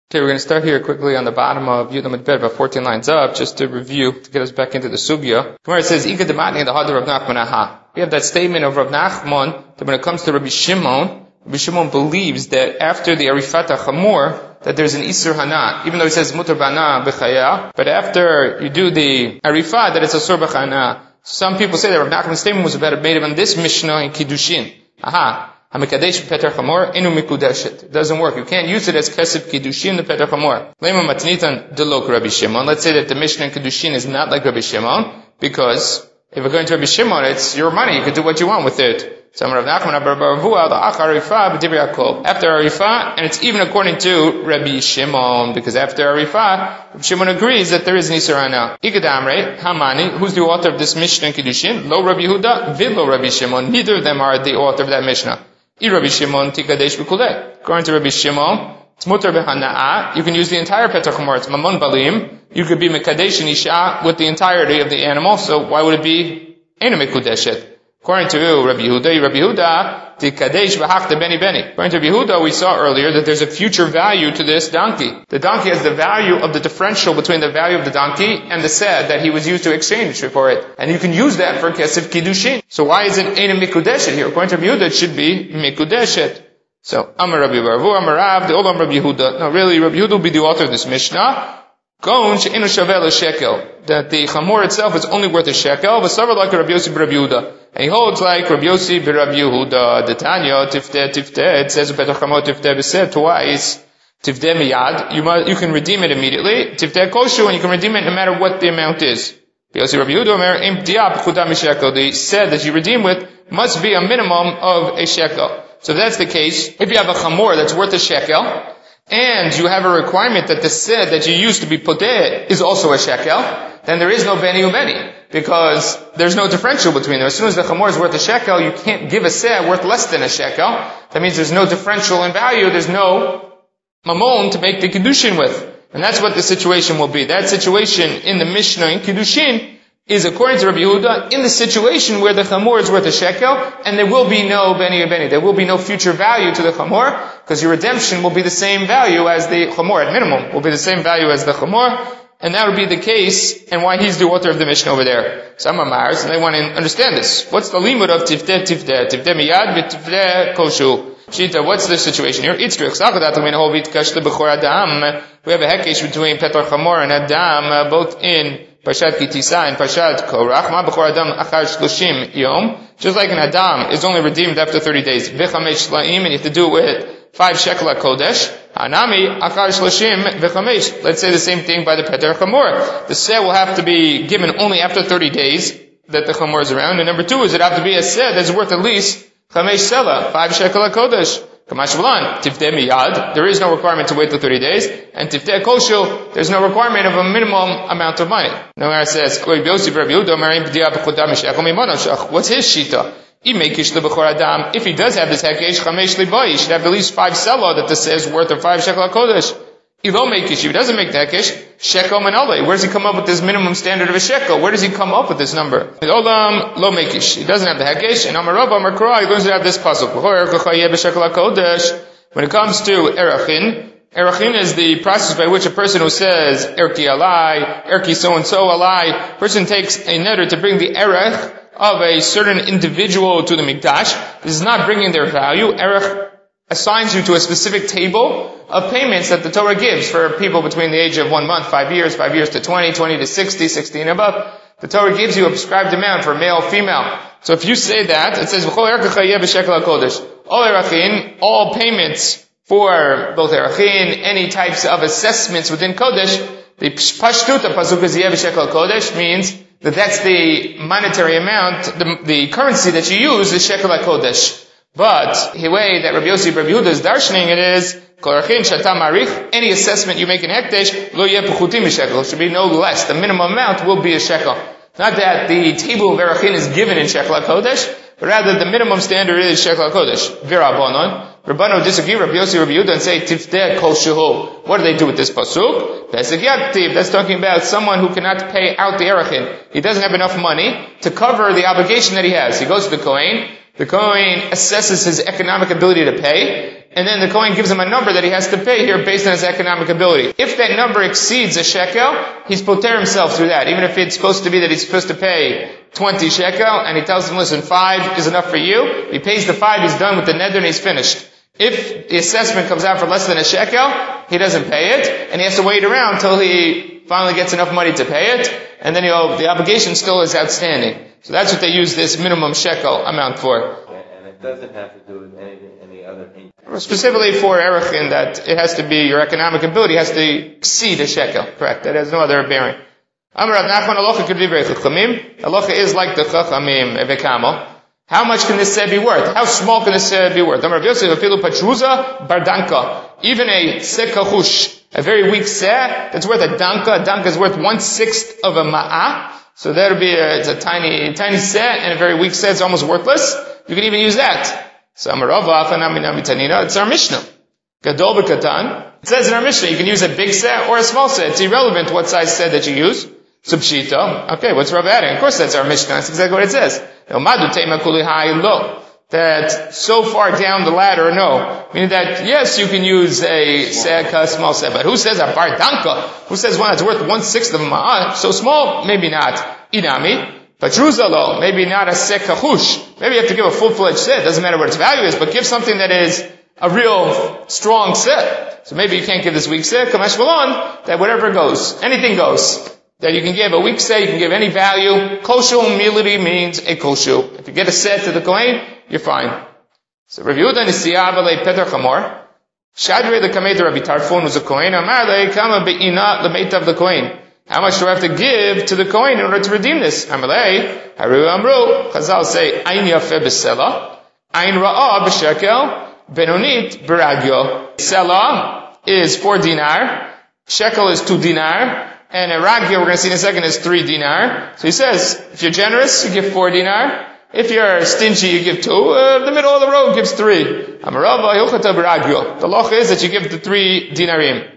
Okay, we're going to start here quickly on the bottom of Yud Amud Bet, about 14 lines up, just to review, to get us back into the sugya. Gemara says, Ika dematni the hadar Rav Nachman aha. We have that statement of Rav Nachman that when it comes to Rabbi Shimon believes that after the Arifat HaChamor, that there's an Isur Hana, even though he says Mutar Bana B'chaya, but after you do the Arifat, that it's Asur B'chana. Some people say that Rav Nachman's statement was about made on this Mishnah in Kiddushin. Aha. Hamikadesh Peter Chamor inu mikudeshet. It doesn't work. You can't use it as kesef kiddushin the Peter Chamor. Lema matnitan delok Rabbi Shimon. Let's say that the Mishnah in Kiddushin is not like Rabbi Shimon, because if we're going to Rabbi Shimon, it's your money. You can do what you want with it. So Rav Nachman after Arifah, and it's even according to Rabbi Shimon, because after Arifah, Rabbi Shimon agrees that there is an Isur Hana. Igadamre Hamani, who's the author of this Mishnah in Kiddushin? Lo Rabbi Yehuda, Vilo Rabbi Shimon. Neither of them are the author of that Mishnah. Rabbi Shimon tikadesh b'kuleh. According to Rabbi Shimon, it's mutar b'hana'ah. You can use the entire Petach Chamor. It's mamon balim. You could be mekadesh and isha with the entirety of the animal. So why would it be ena mekudeshet? According to Rabbi Yehuda, tikadesh v'hachta beni beni. According to Rabbi Yehuda, we saw earlier that there's a future value to this donkey. The donkey has the value of the differential between the value of the donkey and the sed that he was used to exchange for it. And you can use that for kesef kiddushin. So why is it ena mikudeshet here? According to Rabbi Yehuda, it should be mikudeshet. So, Amar Rabbi Barvu, Amar Rav, the Olam Rabbi Yehuda. No, really, Rabbi Yehuda will be the author of this Mishnah. Gon she'enu shavel a shekel. That the chamor itself is only worth a shekel. V'savar like Rabbi Yossi b'Rabbi Yehuda. And he holds like Rabbi Yossi b'Rabbi Yehuda. The Tanya, tifteh. It says Petach Chamor tifteh b'seh twice. Tifteh miyad. You can redeem it immediately. Tifteh koshu, and you can redeem it no matter what the amount is. Yossi Rabbi Yehuda Omer im diab chudam shekel. The said that you redeem with must be a minimum of a shekel. So if that's the case, if you have a chamor that's worth a shekel, and you have a requirement that the sed that you use to be poteh is also a shekel, then there is no beni ubeni, because there's no differential between them. As soon as the chamor is worth a shekel, you can't give a sed worth less than a shekel. That means there's no differential in value, there's no mamon to make the kiddushin with. And that's what the situation will be. That situation in the Mishnah in Kiddushin is, according to Rabbi Yehuda, in the situation where the chamor is worth a shekel, and there will be no beni or beni. There will be no future value to the chamor, because your redemption will be the same value as the chamor, at minimum, will be the same value as the chamor, and that would be the case, and why he's the author of the Mishnah over there. Some are Mars, and they want to understand this. What's the limud of tifteh? Tifteh miyad, tifteh koshu. Shita, what's the situation here? We have a hekesh between Petar Chamor and Adam, both in Parshat Kitisa and Parshat Korach. Ma b'chor Adam achar 30 yom. Just like an Adam is only redeemed after 30 days. V'chamesh shlaim, and you have to do it with 5 shekel kodesh. Hanami achar 30 v'chamesh. Let's say the same thing by the Petar Chamor. The seh will have to be given only after 30 days that the Chamor is around. And number 2 is it have to be a seh that's worth at least Chamesh Sela, 5 shekel kodesh. Kamash V'lan, Tifteh miyad, there is no requirement to wait till 30 days, and Tifteh koshu, there's no requirement of a minimum amount of money. Now it says, what's his shita? If he does have this hekesh, Chamesh Libai, he should have at least 5 sela that this says worth of 5 shekel kodesh. If he doesn't make the hekesh, shekel manale. Where does he come up with this minimum standard of a shekel? Where does he come up with this number? Olam lo mekish. He doesn't have the hekesh, and Amar Rav Amar Korah, he learns to have this pasuk. When it comes to erachin is the process by which a person who says erki alai, erki so and so alai, person takes a neder to bring the erech of a certain individual to the mikdash. This is not bringing their value. Erech assigns you to a specific table of payments that the Torah gives for people between the age of 1 month, 5 years, 5 years to 20, 20 to 60, 60 and above. The Torah gives you a prescribed amount for male, female. So if you say that, it says, all payments for both erachin, any types of assessments within Kodesh, the pashtut of pasuk is shekel kodesh means that that's the monetary amount, the currency that you use is shekel kodesh. But the way that Rabbi Yossi Rabbi Yehuda is darshaning it is, any assessment you make in hekdesh, lo yeh pechutim shekel, should be no less. The minimum amount will be a shekel. Not that the table of erachin is given in shekel kodesh, but rather the minimum standard is shekel kodesh. V'Rabbanon, Rabbanu disagree, Rabbi Yossi Rabbi Yehuda, and say tifteh kol shehu. What do they do with this pasuk? Pesach yaktiv. That's talking about someone who cannot pay out the erachin. He doesn't have enough money to cover the obligation that he has. He goes to the Kohen, The Kohen assesses his economic ability to pay, and then the Kohen gives him a number that he has to pay here based on his economic ability. If that number exceeds a shekel, he's poter himself through that. Even if it's supposed to be that he's supposed to pay 20 shekel, and he tells him, listen, 5 is enough for you. He pays the 5, he's done with the neder, and he's finished. If the assessment comes out for less than a shekel, he doesn't pay it, and he has to wait around until he finally gets enough money to pay it, and then the obligation still is outstanding. So that's what they use this minimum shekel amount for. And it doesn't have to do with any other thing. Specifically for erech, in that it has to be, your economic ability has to exceed a shekel. Correct. That has no other bearing. Amar Rav Nachman, halacha k'divrei chachamim. Halacha is like the chachamim v'kamo. How much can this seh be worth? How small can this seh be worth? Amar Rav Yosef, afilu patruza bardanka. Even a seh kachush, a very weak seh, that's worth a danka. A danka is worth 1/6 of a ma'ah. So that would be it's a tiny seh, and a very weak seh, it's almost worthless. You can even use that. So Amar Rava, afanami nami tanina, it's our Mishnah. Gadol b'katan. It says in our Mishnah, you can use a big seh or a small seh. It's irrelevant what size seh that you use. Subshita. Okay, what's Rav adding? Of course that's our Mishnah. That's exactly what it says. That so far down the ladder, no. Meaning that, yes, you can use a seh, small seh, but who says a bar danka? Who says one that's worth 1/6 of a ma'ah? So small? Maybe not. Inami. Patruzalo. Maybe not a seh kachush. Maybe you have to give a full-fledged seh. It doesn't matter what its value is, but give something that is a real strong seh. So maybe you can't give this weak seh. Kamash malon, that whatever goes. Anything goes. That you can give a weak seh, you can give any value. Koshu mility means a koshu. If you get a seh to the Kohen, you're fine. So Rav Yehuda Nisiya v'lei Peter Chamor. Shadrei the Kameter Rabbi Tarfon was a Kohen. Amar lei kama be'ina l'meitav the Kohen. How much do I have to give to the Kohen in order to redeem this? Amar lei, haru amru. Chazal say, Ein yafeh b'sela, Ein ra'ah b'shekel, Benonit b'ragyo. Sela is 4 dinar, shekel is 2 dinar, and a ragyo, we're going to see in a second, is 3 dinar. So he says, if you're generous, you give 4 dinar. If you're stingy, you give 2. The middle of the road gives 3. Amarava hilchata b'ragyo. The loch is that you give the 3 dinarim.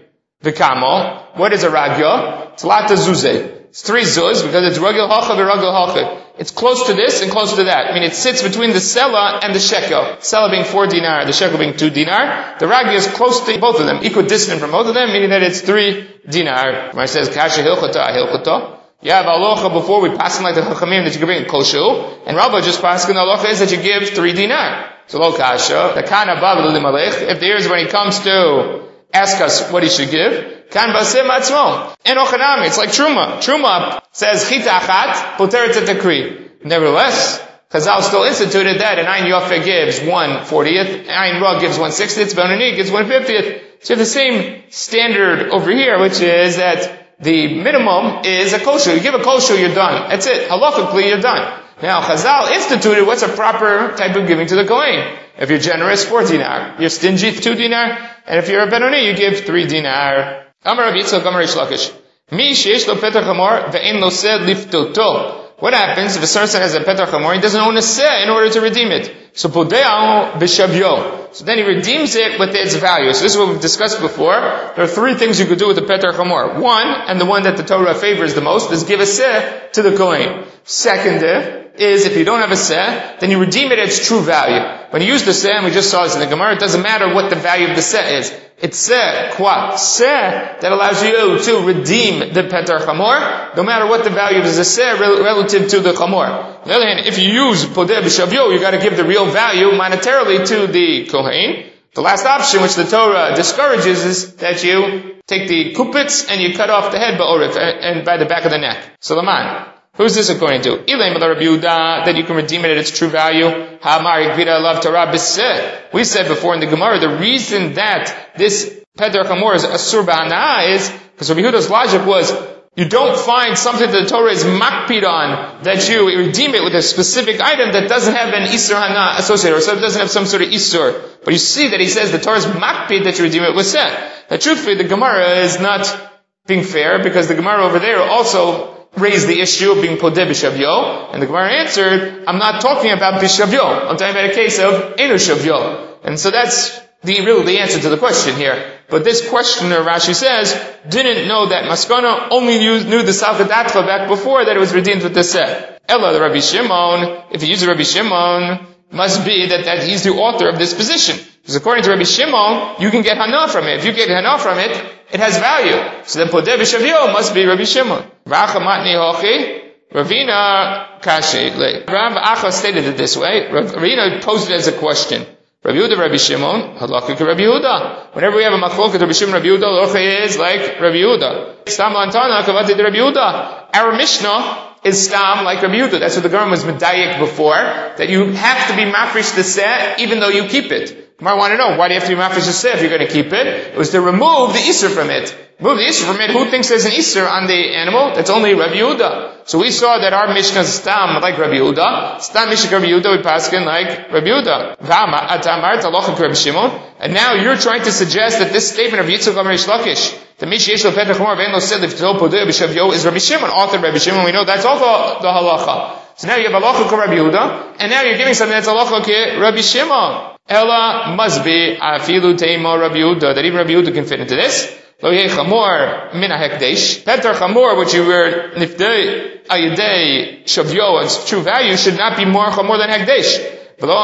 V'kamo. What is a ragyo? It's lata zuze. It's 3 zuz because it's ragil hacha v'ragil hacha. It's close to this and close to that. I mean, it sits between the sela and the shekel. Sela being 4 dinar, the shekel being 2 dinar. The ragyo is close to both of them, equidistant from both of them, meaning that it's 3 dinar. When it says kasha hilchata, hilchata. You have alocha before we pass like the chachamim that you can bring a koshu, and Rabba just passing the alocha is that you give 3 dinar. So lo kasha, the kana bav l'limalech, if the years when he comes to ask us what he should give, kan baseh matzmo. En ochanami, it's like truma. Truma says chita achat, poteret etakri. Nevertheless, Chazal still instituted that an Ein Yafeh gives 1/40th, Ein Ra gives 1/60th, Benoni gives 1/50th. So you have the same standard over here, which is that the minimum is a kosher. You give a kosher, you're done. That's it. Halachically, you're done. Now, Chazal instituted what's a proper type of giving to the Kohen. If you're generous, 4 dinar. You're stingy, 2 dinar. And if you're a Benoni, you give 3 dinar. Amar Rabbi Yitzchak, Amar Reish Lakish. Mi sheish lo peter chamor ve'en lo seh liftoto. What happens if a person has a peter chamor, he doesn't own a seh in order to redeem it? So pode'ahu b'shavyo. So then he redeems it with its value. So this is what we've discussed before. There are 3 things you could do with the peter chamor. One, and the one that the Torah favors the most, is give a seh to the Kohen. Second is, if you don't have a seh, then you redeem it at its true value. When you use the seh, and we just saw this in the Gemara, it doesn't matter what the value of the seh is. It's seh, qua, seh, that allows you to redeem the peter chamor, no matter what the value of the seh relative to the chamor. On the other hand, if you use podeh b'shavyo, you gotta give the real value monetarily to the Kohen. The last option, which the Torah discourages, is that you take the kupitz and you cut off the head ba'orif, and by the back of the neck. Salaman. Who's this according to? That you can redeem it at its true value. We said before in the Gemara, the reason that this peter chamor is asur b'hana'ah is because Rabbi Yehuda's logic was, you don't find something that the Torah is makpid on, that you redeem it with a specific item that doesn't have an isur hana associated, or so it doesn't have some sort of isur. But you see that he says the Torah is makpid that you redeem it with seh. Now truthfully, the Gemara is not being fair, because the Gemara over there also raised the issue of being podeh b'shavyo, and the Gemara answered, I'm not talking about b'shavyo, I'm talking about a case of enu shavyo. And so that's really the answer to the question here. But this questioner, Rashi says, didn't know that Maskana only knew the Salkadatcha back before that it was redeemed with the seh. Ella, the Rabbi Shimon, if you use the Rabbi Shimon, must be that he's the author of this position. Because according to Rabbi Shimon, you can get hana from it. If you get hana from it, it has value. So then podeh b'shavio must be Rabbi Shimon. Racha matni hochi, Ravina kashi. Rav Acha stated it this way. Ravina posed it as a question. Rabbi Yehuda, Rabbi Shimon, halakha ke Rabbi Yehuda. Whenever we have a machlok Rabbi Shimon, Rabbi Yehuda, loche is like Rabbi Yehuda. Stam lantana kavati de Rabbi Yehuda. Our Mishnah is stam like Rabbi Yehuda. That's what the Gemara was medayik before, that you have to be mafresh the seh even though you keep it. Gemara want to know, why do you have to be mafresh the seh if you're going to keep it? It was to remove the iser from it. Remove the iser from it. Who thinks there's an iser on the animal? That's only Rabbi Yehuda. So we saw that our Mishnah is stam like Rabbi Yehuda. Stam Mishnah Rabbi Yehuda, we paskin like Rabbi Yehuda. V'ama atamar talocha Rabbi Shimon. And now you're trying to suggest that this statement of Yitzchak Amar Reish Lakish, the Mishnah Yesh Lo Petach Hamor Ve'en Lo Sed L'Ftol Podeh B'Shavyo, is Rabbi Shimon, author Rabbi Shimon. We know that's also the halacha. So now you have halacha ke Rabbi Yehuda, and now you're giving something that's halacha ke Rabbi Shimon. Ella must be afilu teimo Rabbi Yehuda, that even Rabbi Yehuda can fit into this. Lo yeh chamor min ha'hekdesh. Petar chamor, which you were nifdei ayidei shavyo, its true value, should not be more chamor than hekdesh.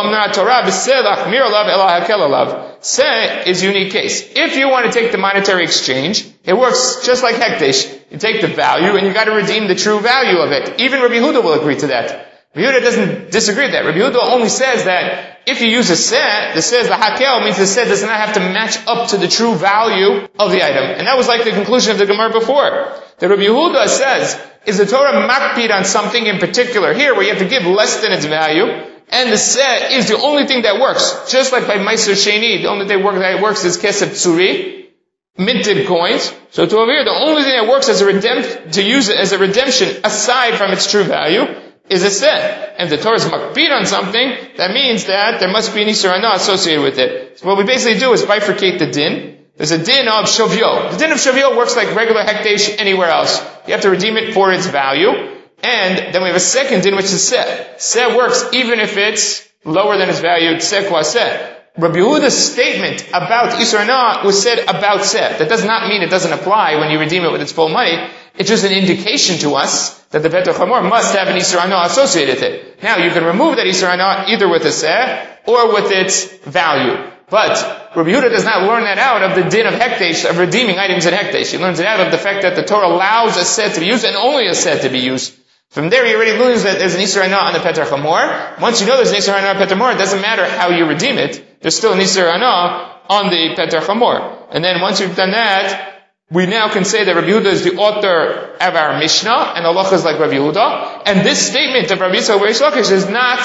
Seh is unique case. If you want to take the monetary exchange, it works just like hekdesh. You take the value and you got to redeem the true value of it. Even Rabbi Yehuda will agree to that. Rabbi Yehuda doesn't disagree with that. Rabbi Yehuda only says that if you use a seh, the seh is the hakel, means the seh does not have to match up to the true value of the item. And that was like the conclusion of the Gemara before. The Rabbi Yehuda says, is the Torah makpid on something in particular here where you have to give less than its value? And the seh is the only thing that works. Just like by Meiser Sheni, the only thing that works is Kesef Tzuri, minted coins. So to over here, the only thing that works as to use it as a redemption, aside from its true value, is a seh. And if the Torah is makpid on something, that means that there must be an Isur Hana associated with it. So what we basically do is bifurcate the din. There's a din of Shavyo. The din of Shavyo works like regular hekdesh anywhere else. You have to redeem it for its value. And then we have a second din, which is seh. Seh works even if it's lower than its value. Seh kwa seh. Rabbi Yehuda's statement about Isur Hana was said about seh. That does not mean it doesn't apply when you redeem it with its full money. It's just an indication to us that the Petach Hamor must have an Isur Hana associated with it. Now, you can remove that Isur Hana either with a seh or with its value. But Rabbi Yehuda does not learn that out of the din of hekdesh, of redeeming items in hekdesh. He learns it out of the fact that the Torah allows a seh to be used and only a seh to be used. From there, you already lose that there's an Isur Hana on the Petach Hamor. Once you know there's an Isur Hana on the Petach Hamor, it doesn't matter how you redeem it. There's still an Isur Hana on the Petach Hamor. And then once you've done that, we now can say that Rabbi Yehuda is the author of our Mishnah, and Allah is like Rabbi Yehuda. And this statement of Rabbi Yitzchak Reish Lakish is not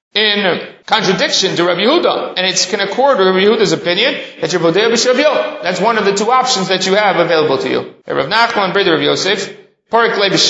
in contradiction to Rabbi Yehuda. And it can accord with Rabbi Yehuda's opinion that you're Bodeh B'Shavyo. That's one of the two options that you have available to you. Rav Nachman, brother of Yosef, this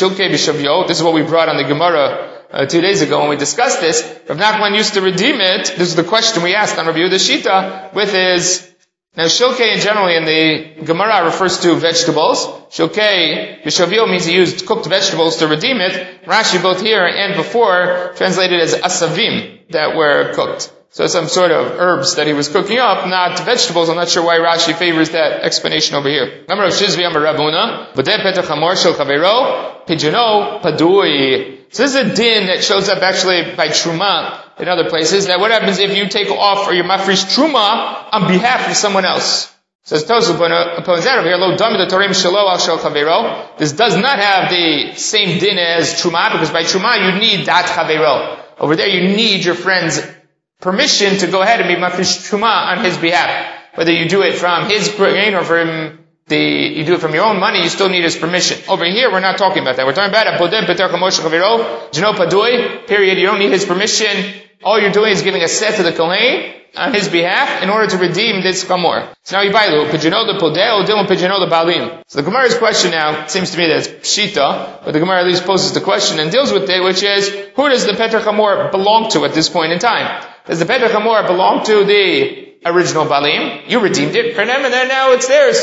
is what we brought on the Gemara 2 days ago when we discussed this. Rav Nachman used to redeem it. This is the question we asked on Rabbi Yehuda's Shita with his... Now, shilkei generally in the Gemara refers to vegetables. Shilkei b'shavyo means he used cooked vegetables to redeem it. Rashi both here and before translated as asavim that were cooked. So some sort of herbs that he was cooking up, not vegetables. I'm not sure why Rashi favors that explanation over here. Amar Rav Shizvi Amar Rabuna, Bodeh Petach Hamor Shel Chavero, Pidyono Padui. So this is a din that shows up actually by Truma in other places, that what happens if you take off or you mafresh Truma on behalf of someone else. Says Tosuf upon that over here, Lo Dami the Torim Shelo Al Shel Chavero. This does not have the same din as Truma, because by Truma you need Dat Chavero. Over there you need your friend's permission to go ahead and be mafresh Truma on his behalf. Whether you do it from his grain or from you do it from your own money, you still need his permission. Over here, we're not talking about that. We're talking about Bodeh Petach Hamor Shel Chavero, Jeno Padui, period. You don't need his permission. All you're doing is giving a set to the Kohen on his behalf in order to redeem this Chamor. So now Yibailu, Pidyono the Podeh, Odilum Pidyono the Balim. So the Gemara's question now, it seems to me that it's Pshita, but the Gemara at least poses the question and deals with it, which is, who does the Petach Hamor belong to at this point in time? Does the Petach Hamor belong to the original Balim? You redeemed it for them and then now it's theirs.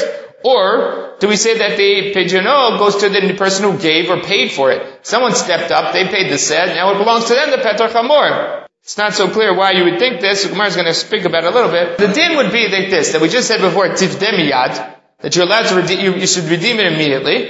Or do we say that the Pidyono goes to the person who gave or paid for it? Someone stepped up, they paid the sed, now it belongs to them, the Petach Hamor. It's not so clear why you would think this. The Gemara is going to speak about it a little bit. The din would be like this, that we just said before, tifdeh miyad, that you're allowed to redeem, you should redeem it immediately.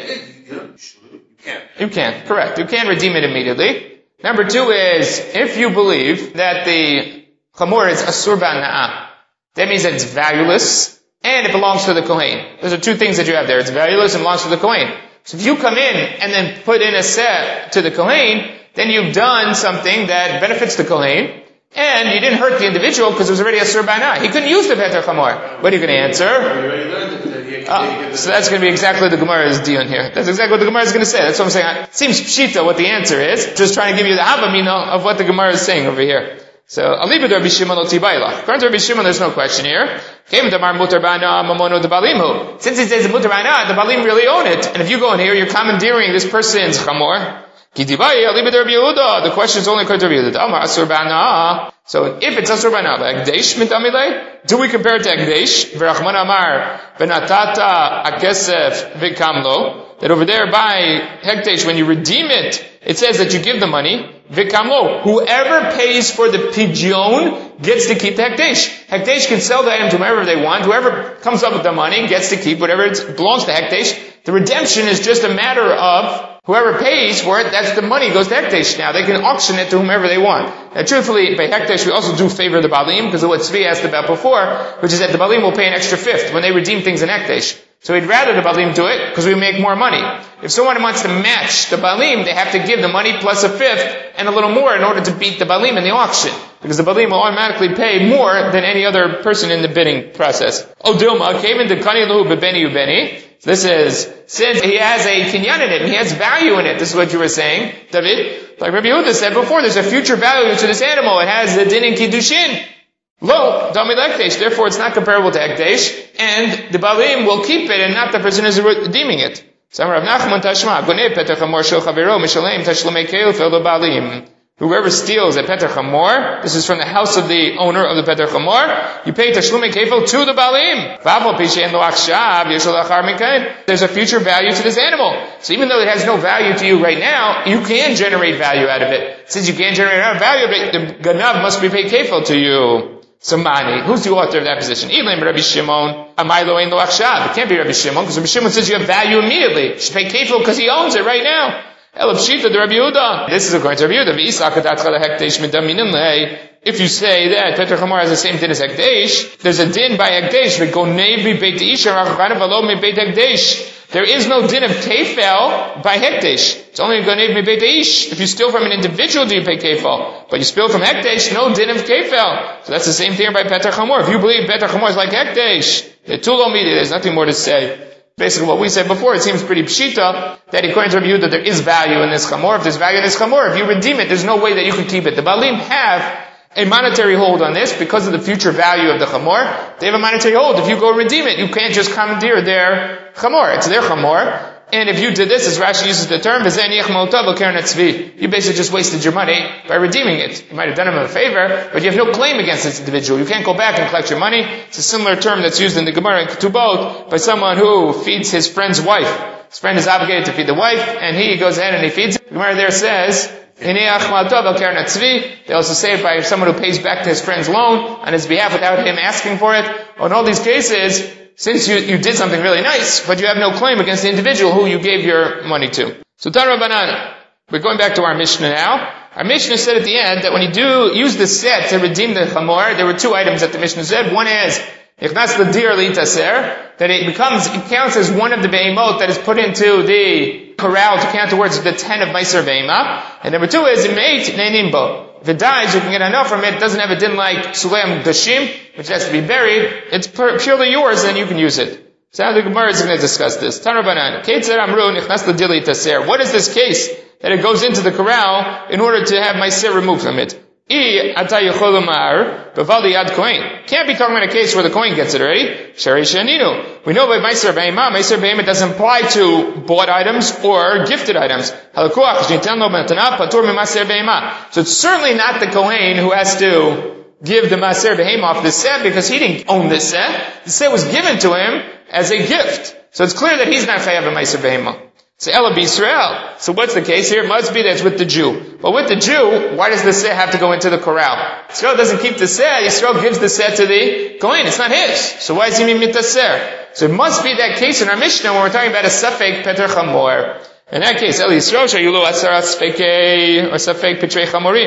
You can, correct. You can redeem it immediately. Number two is, if you believe that the chamor is asur ba'na'ah. That means that it's valueless, and it belongs to the Kohen. Those are two things that you have there. It's valueless and belongs to the Kohen. So if you come in and then put in a set to the Kohen, then you've done something that benefits the Kohen, and you didn't hurt the individual because it was already asur ba'na'ah. He couldn't use the Peter chamor. What are you going to answer? So that's going to be exactly the Gemara's deal here. That's exactly what the Gemara is going to say. That's what I'm saying. It seems pshita what the answer is. Just trying to give you the havamina of what the Gemara is saying over here. So, I'll leave it to Rabbi Shimon o tibayla. According to Rabbi Shimon, there's no question here. Since he says mutar ba'na, the balim really own it. And if you go in here, you're commandeering this person's chamor. The question is only according to Rabbi Yehuda. So if it's asur ba'na, do we compare it to Ekdesh? V'rachman amar benatata akesef v'kamlo. That over there by Hekdesh, when you redeem it, it says that you give the money. V'kamlo. Whoever pays for the pidyon gets to keep the Hekdesh. Hekdesh can sell the item to whoever they want. Whoever comes up with the money gets to keep whatever belongs to Hekdesh. The redemption is just a matter of whoever pays for it, that's the money goes to Hekdesh now. They can auction it to whomever they want. Now truthfully, by Hekdesh we also do favor the Balim, because of what Tzvi asked about before, which is that the Balim will pay an extra fifth when they redeem things in Hekdesh. So we'd rather the Balim do it, because we make more money. If someone wants to match the Balim, they have to give the money plus a fifth, and a little more in order to beat the Balim in the auction. Because the Balim will automatically pay more than any other person in the bidding process. Odilma came into Kani Lahu Bebeni Ubeni. This is, since he has a kinyan in it, and he has value in it, this is what you were saying, David. Like Rabbi Yehuda said before, there's a future value to this animal. It has the din in Kiddushin. Lo, Dami Ekdesh. Therefore, it's not comparable to Ekdesh, and the Balim will keep it, and not the person who's redeeming it. Whoever steals a Peter Chamor, this is from the house of the owner of the Peter Chamor, you pay Tashlume Kefil to the Balim. There's a future value to this animal. So even though it has no value to you right now, you can generate value out of it. Since you can't generate value out of it, the Ganav must be paid Kefil to you. So Mani, who's the author of that position? Elim Rabbi Shimon, Amaylo Ein Lo Achshav. It can't be Rabbi Shimon, because Rabbi Shimon says you have value immediately. You should pay Kefil because he owns it right now. Elabshita the Rabbi Yehuda. This is according to Rabbi Yehuda. If you say that Peter Chamor has the same din as Hekdesh, there's a din by Hekdesh. There is no din of Kefel by Hekdesh. It's only Gonev mi Beit Ish. If you steal from an individual, do you pay Kefel? But you steal from Hekdesh, no din of Kefel. So that's the same thing by Peter Chamor. If you believe Peter Chamor is like Hekdesh, there's nothing more to say. Basically what we said before, it seems pretty pshita that according to Rabbi Yehuda there is value in this chamor. If there's value in this chamor, if you redeem it, there's no way that you can keep it. The Balim have a monetary hold on this because of the future value of the chamor. They have a monetary hold. If you go redeem it, you can't just commandeer their chamor. It's their chamor. And if you did this, as Rashi uses the term, you basically just wasted your money by redeeming it. You might have done him a favor, but you have no claim against this individual. You can't go back and collect your money. It's a similar term that's used in the Gemara and Ketubot by someone who feeds his friend's wife. His friend is obligated to feed the wife, and he goes ahead and he feeds it. The Gemara there says, they also say it by someone who pays back to his friend's loan on his behalf without him asking for it. Or in all these cases, since you did something really nice, but you have no claim against the individual who you gave your money to. So Tana Rabbanan, we're going back to our Mishnah now. Our Mishnah said at the end that when you do use the set to redeem the chamor, there were two items that the Mishnah said. One is, Ichnas l'dir li'taser, that it counts as one of the behemoth that is put into the corral to count towards the 10 of Meiser Behema. And number two is, Imeit ne'nimbo. If it dies, you can get enough from it. It doesn't have a din like Suleim Dashim, which has to be buried. It's purely yours, and you can use it. So now the Gemara is going to discuss this. Tanrabanan, Keitzer Amru Nichnas L'Dili Taser. What is this case that it goes into the corral in order to have Meiser removed from it? Can't be talking about a case where the coin gets it already. Shari Shaninu. We know by Meiser Behema doesn't apply to bought items or gifted items. So it's certainly not the Kohen who has to give the Maser Behema off the set because he didn't own this set. The set was given to him as a gift. So it's clear that he's not chayav a Meiser Behema. So Ela B'Yisrael. So what's the case here? It must be that it's with the Jew. But with the Jew, why does the set have to go into the corral? Yisrael doesn't keep the set. Yisrael gives the set to the Kohen. It's not his. So why is he mitaser? So it must be that case in our Mishnah when we're talking about a Safek Peter Chamor. In that case, El Yisrael Shayulu Asara Sfekei or Safek Petrei Chamorim.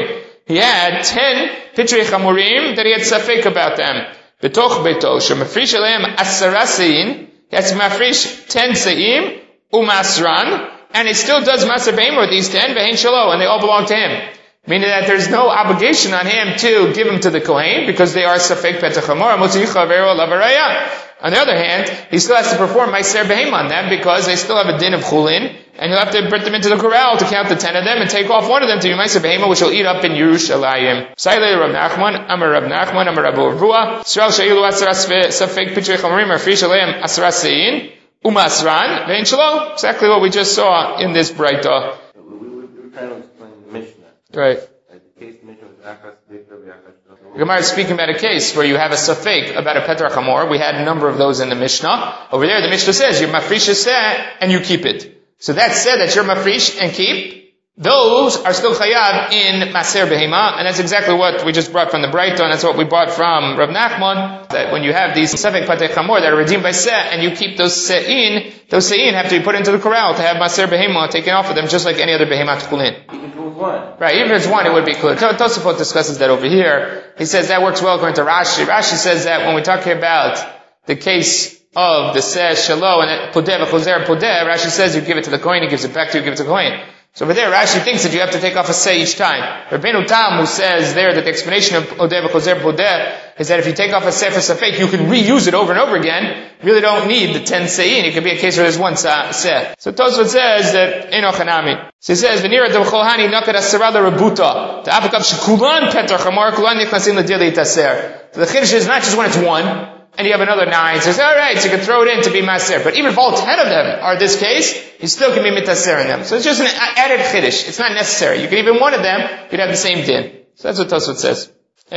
he had 10 Pitrei Chamurim that he had safek about them. Betoch beto, shemafrish aleim 10 se'in, he has to mafrish 10 se'im, umasran, and he still does maser behema with these 10, ve'hen shalo, and they all belong to him. Meaning that there's no obligation on him to give them to the Kohen, because they are safek Petach Hamor, motzicha vero lavaraya. On the other hand, he still has to perform Meiser Behema on them, because they still have a din of chulin, and he'll have to put them into the corral to count the 10 of them, and take off one of them to be Meiser Behema, which he'll eat up in Yerushalayim. Saile Rav Nachman, Amar Rav Nachman, Amar Rav Urvua, Yisrael she'ilu asras safek Pitrei Chamurim, Afrish aleim asras se'in, umasran, ve'in shalom. Exactly what we just saw in this Braita. We were trying to explain the Mishnah. Right. The case Mishnah was Achas Dikra v'Achas. Gemara is speaking about a case where you have a safek about a Petrach Hamor. We had a number of those in the Mishnah. Over there, the Mishnah says, you're mafrish seh, and you keep it. So that said that you're mafrish and keep, those are still chayav in Maser Behema, and that's exactly what we just brought from the Braita, and that's what we brought from Rav Nachman, that when you have these Safek Patei Chamor that are redeemed by Seh, and you keep those Se'in have to be put into the corral to have Maser Behema taken off of them, just like any other Behema Tchulin. You can do one. Right, even if it's one, it would be clear. Tosafot discusses that over here. He says that works well according to Rashi. Rashi says that when we talk about the case of the Seh Shalo and Podeh v'Chozer Podeh, Rashi says you give it to the Kohen, he gives it back to you, give it to the Kohen. So over there, Rashi thinks that you have to take off a seh each time. Rabbeinu Tam, who says there that the explanation of Odeh v'Chozer Podeh is that if you take off a seh for safek, you can reuse it over and over again. You really don't need the 10 se'in. It could be a case where there's one seh. So Tosfot says that Eno Chanami. So he says, V'nira d'v'cholhani nakat asara l'rabuta. Ta'afakav shekulan petar chamor, kulan nichnasin l'dir l'itaser. So the chiddush is not just when it's one, and you have another 9, says, alright, so you can throw it in to be maser. But even if all 10 of them are this case, you still can be mitaser in them. So it's just an added chiddush. It's not necessary. You can even one of them, you'd have the same din. So that's what Tosfot says.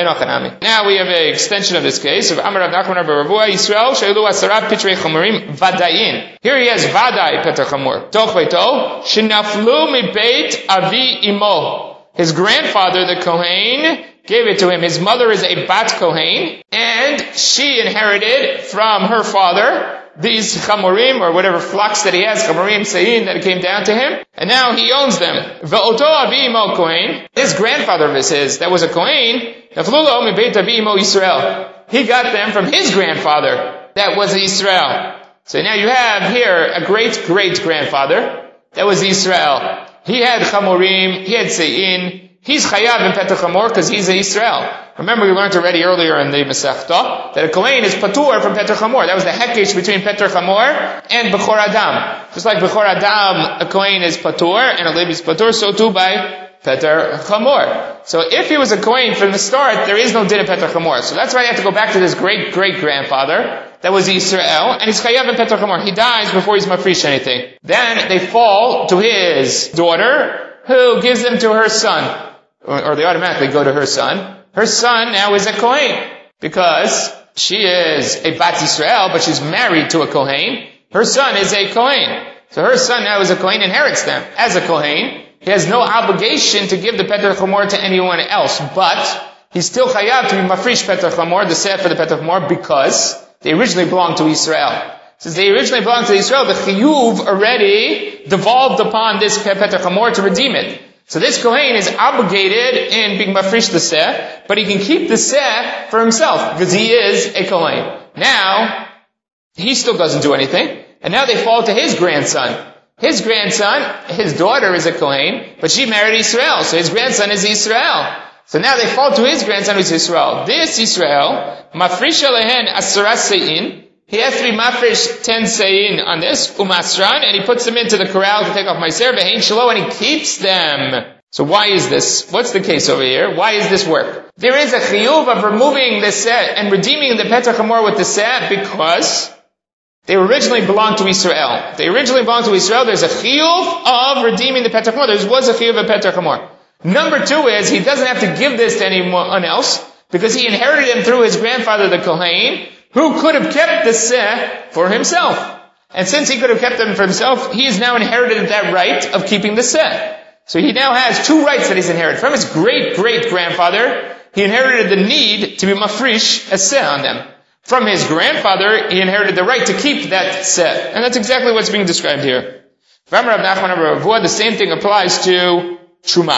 Now we have an extension of this case of Amar Rav Nachman Rav Urvua, Yisrael she'ilu asara pitrei chamurim vadayin. Here he has vaday petar chamur. Toch beito, shenaflu mi beit avi imo. His grandfather, the Kohen, gave it to him. His mother is a bat Kohen, and she inherited from her father these chamurim, or whatever flocks that he has, chamurim se'in, that came down to him, and now he owns them. Ve'oto avi imo Kohen, his grandfather of his, that was a Kohen, naflulo mi beit avi imo Yisrael. He got them from his grandfather, that was Yisrael. So now you have here a great-great-grandfather, that was Yisrael. He had chamurim, he had se'in, he's chayav in Petach Hamor because he's a Yisrael. Remember we learned already earlier in the Masechta that a Kohen is patur from Petach Hamor. That was the hekesh between Petach Hamor and Bechor Adam. Just like Bechor Adam, a Kohen is patur and a Levi is patur, so too by Petach Hamor. So if he was a Kohen from the start, there is no din of Petach Hamor. So that's why you have to go back to this great-great-grandfather that was Yisrael, and he's chayav in Petach Hamor. He dies before he's mafrish anything. Then they fall to his daughter, who gives them to her son. Or they automatically go to her son. Her son now is a Kohen, because she is a Bat Yisrael, but she's married to a Kohen. Her son is a Kohen. So her son now is a Kohen, inherits them as a Kohen. He has no obligation to give the Petach Hamor to anyone else, but he's still chayav to be mafrish Petach Hamor, the seh for the Petach Hamor, because they originally belonged to Israel. Since they originally belonged to Israel, the chiyuv already devolved upon this Petach Hamor to redeem it. So this Kohen is obligated in being mafrish the seh, but he can keep the seh for himself, because he is a Kohen. Now, he still doesn't do anything, and now they fall to his grandson. His grandson, his daughter is a Kohen, but she married Israel, so his grandson is Israel. So now they fall to his grandson who's Israel. This Israel, mafrish alehen asara se'in, he has to be mafresh 10 se'in on this, umasran, and he puts them into the corral to take off meiser, ve'hein shalo, and he keeps them. So why is this? What's the case over here? Why is this work? There is a chiyuv of removing the seh and redeeming the Petach Hamor with the seh because they originally belonged to Israel. They originally belonged to Israel. There's a chiyuv of redeeming the Petach Hamor. There was a chiyuv of Petach Hamor. Number 2 is he doesn't have to give this to anyone else because he inherited him through his grandfather, the Kohen, who could have kept the seh for himself. And since he could have kept them for himself, he has now inherited that right of keeping the seh. So he now has 2 rights that he's inherited. From his great-great-grandfather, he inherited the need to be mafrish a seh on them. From his grandfather, he inherited the right to keep that seh. And that's exactly what's being described here. The same thing applies to Truma.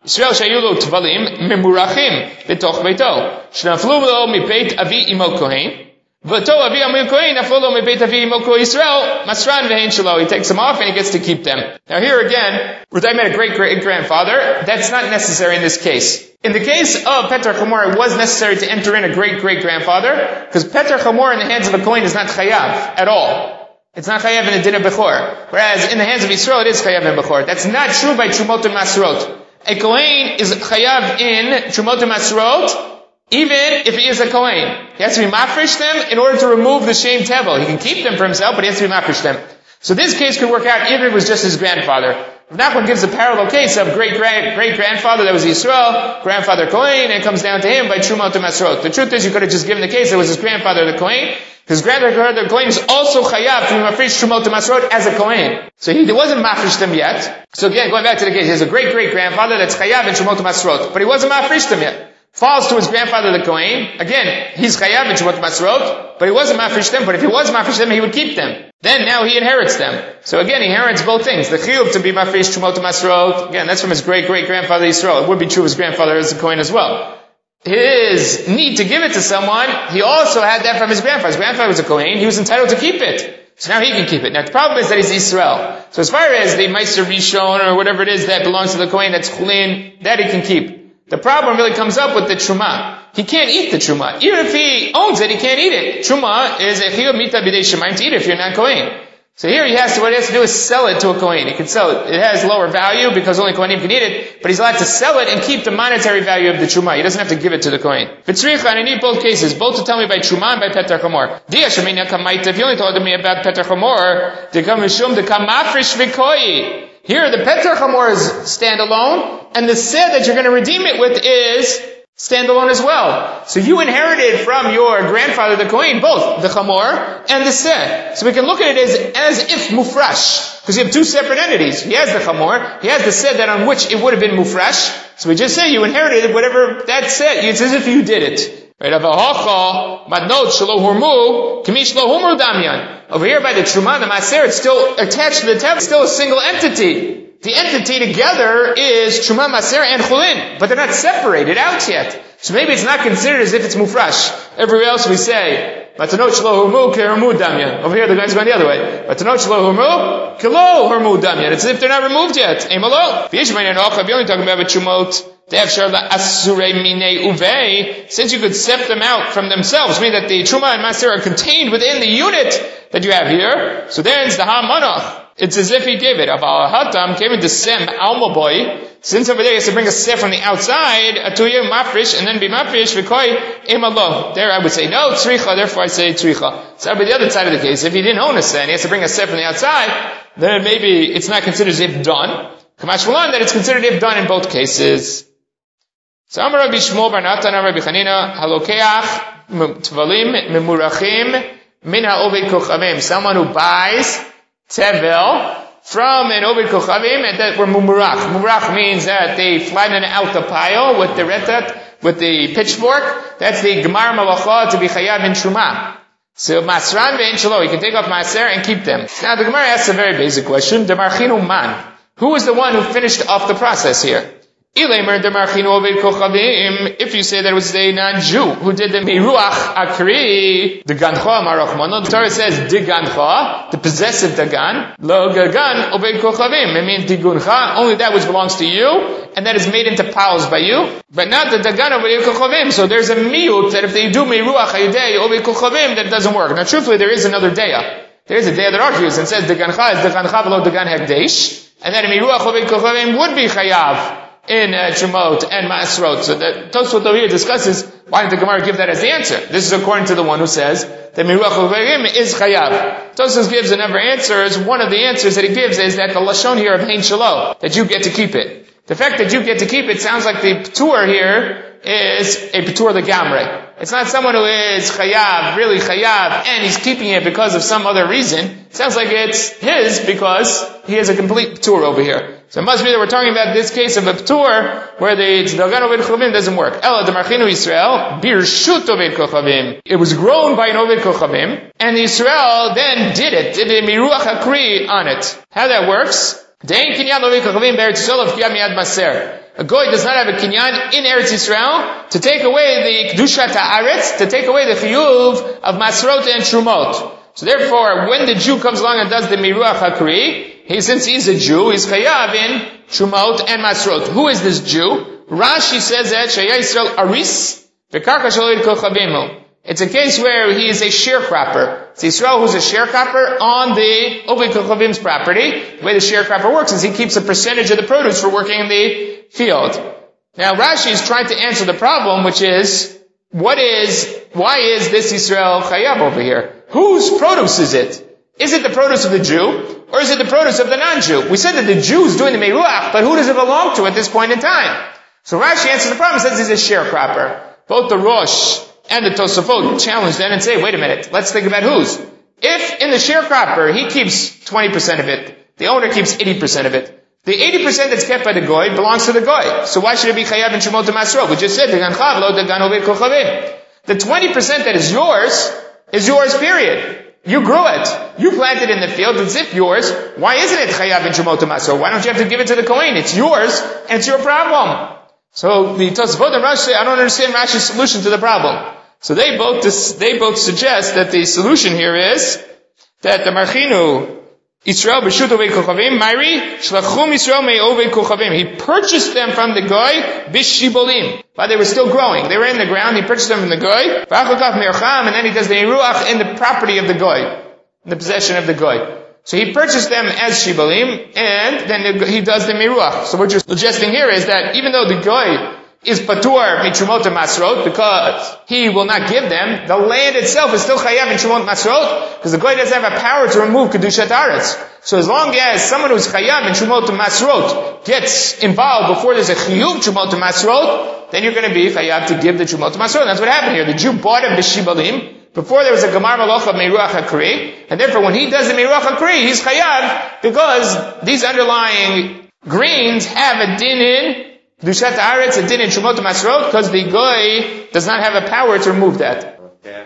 Yisrael shayu lo tvalim memurachim betoch beito. Shnaflu lo mibeit avi imo kohen. V'to avi imo kohen naflu lo mibeit avi imo kohen Yisrael masran ve'hen shelo. He takes them off and he gets to keep them. Now here again, we're talking about a great-great-grandfather. That's not necessary in this case. In the case of Petar Chamor, it was necessary to enter in a great-great-grandfather, because Petar Chamor in the hands of a kohen is not chayav at all. It's not chayav in the din of Bechor. Whereas in the hands of Yisrael, it is chayav in Bechor. That's not true by Trumot and Masrot. A kohen is chayav in Trumot and Masrot, even if he is a kohen. He has to be mafresh them in order to remove the shame tevel. He can keep them for himself, but he has to be mafresh them. So this case could work out even if it was just his grandfather. Nachman gives a parallel case of great-grandfather that was Yisrael, grandfather Kohen, and it comes down to him by Trumot to Masrot. The truth is, you could have just given the case that it was his grandfather the Kohen, because grandfather Kohen is also chayav to be mafresh Trumot to Masrot as a Kohen. So he wasn't mafresh them yet. So again, going back to the case, he has a great-great-grandfather that's chayav in Trumot to Masrot, but he wasn't mafresh them yet. Falls to his grandfather the Kohen. Again, he's chayav in Trumot Masrot, but he wasn't mafresh them, but if he was mafresh them, he would keep them. Then now he inherits them. So again, he inherits both things. The chiyuv to be mafresh Trumot Masrot, again, that's from his great-great-grandfather Yisrael. It would be true of his grandfather as a Kohen as well. His need to give it to someone, he also had that from his grandfather. His grandfather was a Kohen, he was entitled to keep it. So now he can keep it. Now the problem is that he's Yisrael. So as far as the Meiser Rishon or whatever it is that belongs to the Kohen, that's chulin, that he can keep. The problem really comes up with the truma. He can't eat the truma. Even if he owns it, he can't eat it. Truma is a chiyuv mita b'dei shemayim to eat it if you're not Kohen. So here what he has to do is sell it to a Kohen. He can sell it. It has lower value because only Kohenim can eat it, but he's allowed to sell it and keep the monetary value of the truma. He doesn't have to give it to the Kohen. V'tzricha, and I need both cases, both to tell me by truma and by Petar Chamor. If you only told me about Petar Chamor, dekam mishum dekam mafresh v'koi. Here, the Petar Chamor is standalone, and the seh that you're going to redeem it with is standalone as well. So you inherited from your grandfather, the Kohen, both the Chamor and the seh. So we can look at it as if mufrash, because you have two separate entities. He has the Chamor, he has the seh that on which it would have been mufrash. So we just say you inherited whatever that seh. It's as if you did it. Right? Over here by the Truma, the Maser, it's still attached to the Tev, it's still a single entity. The entity together is Truma, Maser, and Chulin, but they're not separated out yet. So maybe it's not considered as if it's Mufrash. Everywhere else we say, Matanot Shlo Hurmu, Kermu Damyan. Over here the guy's going the other way. Matanot Shlo Hurmu, Kilo Hurmu Damyan. It's as if they're not removed yet. Amalo. V'yishmayin and Ochab, you're only talking about Trumot. Since you could separate them out from themselves, meaning that the Truma and Maser are contained within the unit that you have here, so there's the Ha-Manach. It's as if he gave it. Aval Hatam came into Sem Alma Boy. Since over there he has to bring a seh from the outside, Atuya Mafresh, and then be Mafresh, Vikoi, Emalo. There I would say no, Tzricha, therefore I say Tzricha. So that would be the other side of the case. If he didn't own a seh and he has to bring a seh from the outside, then maybe it's not considered as if done. Kamash Malan, that it's considered if done in both cases. So Amar Rabbi Shmuel bar Natan Rabbi Chanina halokeach tvalim memurachim min ha'oved kochavim. Someone who buys tevel from an oved kochavim and that were mumurach. Mumurach means that they flatten out the pile with the retat, with the pitchfork. That's the gemar malacha to be chayav in truma. So masran ve'in shelo, you can take off maser and keep them. Now the Gemara asks a very basic question: Demarchinu man. Who is the one who finished off the process here? If you say that it was a non-Jew who did the Miruach Akri, the Gancha Marachmano, the Torah says the Gancha, the possessive Dagan, Lo Gagan Obed Kochavim. It means Diguncha, only that which belongs to you, and that is made into piles by you, but not the Dagan Obed Kochavim. So there's a miut that if they do Miruach Hayudei Obed Kochavim, that doesn't work. Now truthfully, there is another Deya. There is a Deya that argues and says the Gancha is the Gancha below Dagan Hekdesh, and that a Miruach Obed Kochavim would be Chayav in Trumot and Masrot. So that Tosfot over here discusses why did the Gemara give that as the answer. This is according to the one who says that Miruach Ovayim is Chayav. Tosfot gives another answer. One of the answers that he gives is that the Lashon here of Hein Shalo, that you get to keep it. The fact that you get to keep it sounds like the P'tur here is a P'tur Legamre. It's not someone who is Chayav, really Chayav, and he's keeping it because of some other reason. It sounds like it's his because he has a complete P'tur over here. So it must be that we're talking about this case of a P'tur where the Tzdagan Oved Kochavim doesn't work. Ela Demarchinu Yisrael, Birshut Oved Kochavim. It was grown by an Oved Kochavim, and Yisrael then did it, did a Miruach HaKri on it. How that works? Dein Kinyan Oved Kochavim Be'eretz Yisrael of Kiyam Yad Maser. a goy does not have a kinyan in Eretz Yisrael to take away the kedushat haaretz, to take away the chiyuv of masrot and trumot. So therefore, when the Jew comes along and does the miruach hakri, since he's a Jew, he's chayav in trumot and masrot. Who is this Jew? Rashi says that Shaya Yisrael aris v'karka shalid kochavemu. It's a case where he is a sharecropper. It's Yisrael who's a sharecropper on the Oved Kochavim's property. The way the sharecropper works is he keeps a percentage of the produce for working in the field. Now Rashi is trying to answer the problem, which is, why is this Yisrael chayav over here? Whose produce is it? Is it the produce of the Jew, or is it the produce of the non-Jew? We said that the Jew is doing the meruach, but who does it belong to at this point in time? So Rashi answers the problem, says he's a sharecropper. Both the Rosh and the Tosafot challenge that and say, wait a minute, let's think about whose. If in the sharecropper he keeps 20% of it, the owner keeps 80% of it, the 80% that's kept by the goy belongs to the goy. So why should it be chayav in Shemot Masro? We just said, the 20% that is yours, period. You grew it. You planted in the field. It's yours. Why isn't it chayav in Shemot Masro? Why don't you have to give it to the Kohen? It's yours, and it's your problem. So the Tosafot and Rashi say, I don't understand Rashi's solution to the problem. So they both suggest that the solution here is that the Marchinu Yisrael b'shut ovei kochavim Mairi shlachum Yisrael mei ovei kochavim. He purchased them from the goy b'shibolim, but they were still growing. They were in the ground. He purchased them from the goy. V'achokaf me'orcham, and then he does the iruach in the property of the goy, in the possession of the goy. So he purchased them as shibolim, and then he does the miruach. So what you're suggesting here is that even though the goy is patur mitrumot masrot, because he will not give them, the land itself is still chayav in trumot masrot, because the goy doesn't have a power to remove kedushat aretz. So as long as someone who's chayav in trumot masrot gets involved before there's a chiyuv trumot masrot, then you're going to be chayav to give the trumot masrot. That's what happened here. The Jew bought him b'shibalim before there was a Gemar Malach of Meiruach HaKri, and therefore when he does the Meiruach HaKri, he's chayav, because these underlying greens have a din in Kedushat Haaretz, a din in Shumot Masrot, because the goy does not have a power to remove that.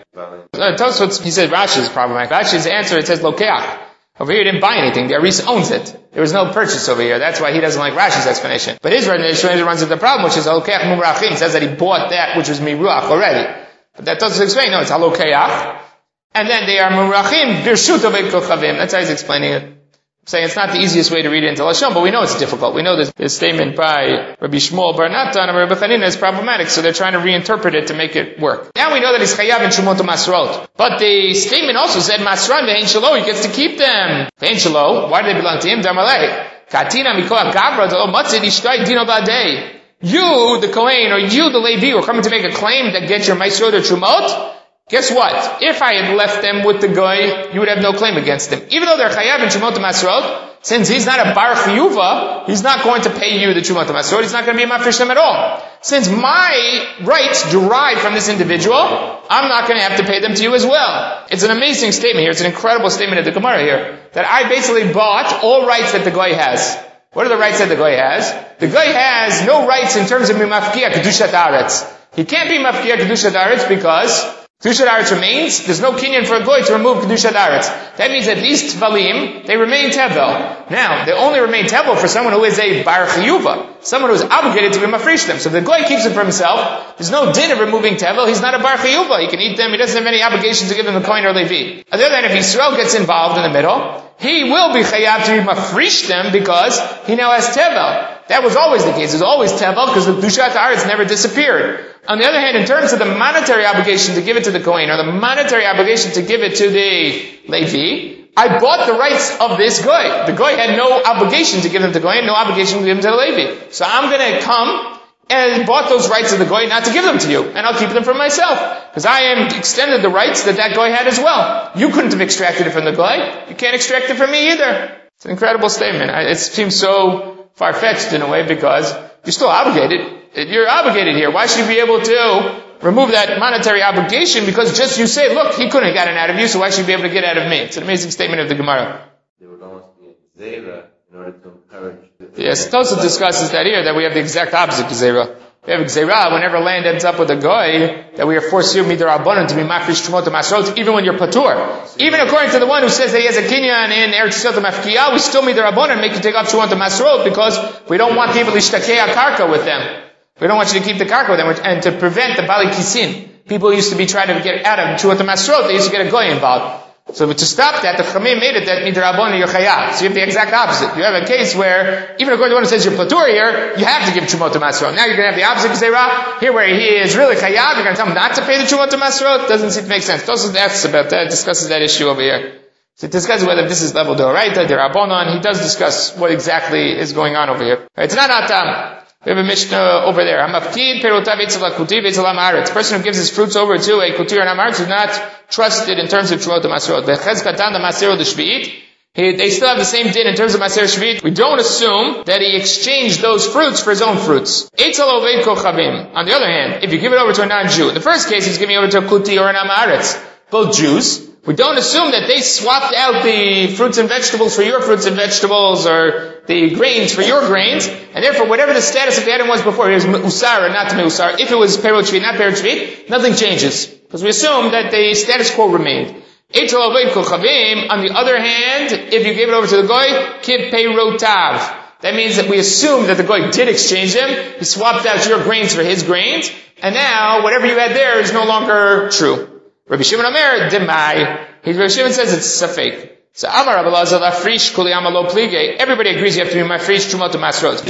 Tosfot, he said Rashi is problematic. Rashi's answer, it says Lokeach. Over here he didn't buy anything. The Aris owns it. There was no purchase over here. That's why he doesn't like Rashi's explanation. But his explanation runs into the problem, which is Lokeach Mumrachim. It says that he bought that which was Miruach already. But that doesn't explain. No, it's Halokeach. And then they are Murachim Birshut Oved Kochavim. That's how he's explaining it. I'm saying it's not the easiest way to read it into Lashon, but we know it's difficult. We know this statement by Rabbi Shmuel Bar Natan and Rabbi Chanina is problematic, so they're trying to reinterpret it to make it work. Now we know that he's chayav in Shumot Masrot. But the statement also said Masran ve'en shelo, he gets to keep them. Ve'en shelo, why do they belong to him? Damalei. Katina mikoach gavra delo matzid ishtai dino ba'dei. You, the Kohen, or you, the Levi, were coming to make a claim that gets your Maisrot or Trumot. Guess what? If I had left them with the Goy, you would have no claim against them. Even though they're Chayav in Trumot Masrot, since he's not a Bar Chiyuva, he's not going to pay you the Trumot Masrot, he's not going to be a Mafresh them at all. Since my rights derive from this individual, I'm not going to have to pay them to you as well. It's an amazing statement here. It's an incredible statement of the Gemara here, that I basically bought all rights that the Goy has. What are the rights that the Goy has? The Goy has no rights in terms of Mimafkiya Kedushat Aretz. He can't be Mafkiya Kedushat Aretz because Kedushat Aretz remains. There's no kinyan for a Goy to remove Kedushat Aretz. That means at least Tvalim, they remain Tevel. Now, they only remain Tevel for someone who is a Bar Chiyuva, someone who is obligated to be Mafresh them. So if the Goy keeps it for himself, there's no din of removing Tevel, he's not a Bar Chiyuva. He can eat them, he doesn't have any obligation to give them the Kohen or Levi. On the other hand, if Yisrael gets involved in the middle, he will be chayav to be mafresh them because he now has tevel. That was always the case. It was always tevel because the Kedushat Haaretz never disappeared. On the other hand, in terms of the monetary obligation to give it to the Kohen or the monetary obligation to give it to the Levi, I bought the rights of this Goy. The Goy had no obligation to give them to the Kohen, no obligation to give them to the Levi. So I'm going to come and bought those rights of the Goy not to give them to you, and I'll keep them for myself. Because I am extended the rights that Goy had as well. You couldn't have extracted it from the Goy. You can't extract it from me either. It's an incredible statement. It seems so far-fetched in a way because you're still obligated. You're obligated here. Why should you be able to remove that monetary obligation? Because just you say, look, he couldn't have gotten out of you, so why should he be able to get out of me? It's an amazing statement of the Gemara. There would almost be a zera in order to encourage. Yes, Tosfot discusses that here, that we have the exact opposite of Zera. We have Gzeirah, whenever land ends up with a goy, that we are forced to midrabanan to be mafrish trumot masrot, even when you're patur. Even according to the one who says that he has a kinyan in Eretz Yisrael mafkiya, we still midrabanan make you take off trumot masrot because we don't want people to shtakei karka with them. We don't want you to keep the karka with them, and to prevent the bali kisin. People used to be trying to get out of trumot masrot, they used to get a goy involved. So to stop that, the Chamim made it that midrabanan you're chayav. So you have the exact opposite. You have a case where, even according to one who says you're platur here, you have to give trumot masrot. Now you're going to have the opposite Gzeirah. Here where he is really chayav, you're going to tell him not to pay the trumot masrot. Doesn't seem to make sense. Tosfos asks about that, discusses that issue over here. So it discusses whether this is level d'oraita, d'Rabbanan. He does discuss what exactly is going on over here. It's not atam. We have a Mishnah over there. Hamafkid perotav eitzel hakutiv eitzel ha'aretz. The person who gives his fruits over to a kutir and ha'aretz is not trusted in terms of trumot masrot. V'chez katan the masero the shvi'it. They still have the same din in terms of maser shvi'it. We don't assume that he exchanged those fruits for his own fruits. Eitzel oved kochavim. On the other hand, if you give it over to a non-Jew, in the first case he's giving it over to a kuti or an ha'aretz, both Jews. We don't assume that they swapped out the fruits and vegetables for your fruits and vegetables, or the grains for your grains, and therefore whatever the status of the item was before, here's me'usar or not me'usar, if it was perot shvit, not perot shvit, nothing changes. Because we assume that the status quo remained. Eitzel oved kochavim, on the other hand, if you gave it over to the goy, kib perotav. That means that we assume that the goy did exchange them, he swapped out your grains for his grains, and now whatever you had there is no longer true. Rabbi Shimon Omer, demai. Rabbi Shimon says it's safek. So Amar Rabbi Elazar lafrish kuli amalo plige. Everybody agrees you have to be mafrish trumot masrot.